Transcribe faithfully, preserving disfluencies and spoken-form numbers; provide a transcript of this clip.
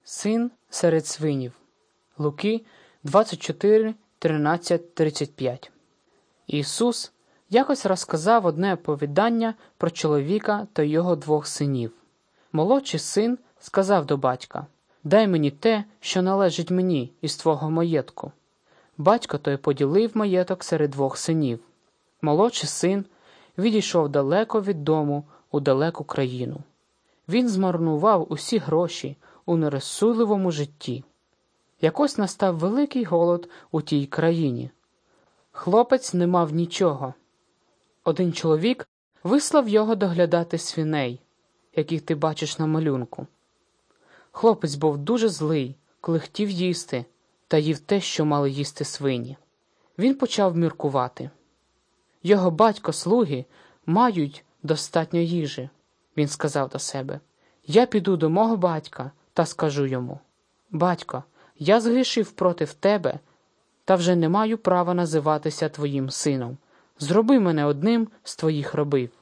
Син серед свинів. Луки двадцять чотири, тринадцять, тридцять п'ять. Ісус якось розказав одне оповідання про чоловіка та його двох синів. Молодший син сказав до батька: «Дай мені те, що належить мені із твого маєтку». Батько той поділив маєток серед двох синів. Молодший син відійшов далеко від дому у далеку країну. Він змарнував усі гроші у нерозсудливому житті. Якось настав великий голод у тій країні. Хлопець не мав нічого. Один чоловік вислав його доглядати свиней, яких ти бачиш на малюнку. Хлопець був дуже злий, коли хотів їсти, та їв те, що мали їсти свині. Він почав міркувати. Його батько-слуги мають достатньо їжі. Він сказав до себе: «Я піду до мого батька та скажу йому: Батько, я згрішив проти тебе та вже не маю права називатися твоїм сином. Зроби мене одним з твоїх рабів».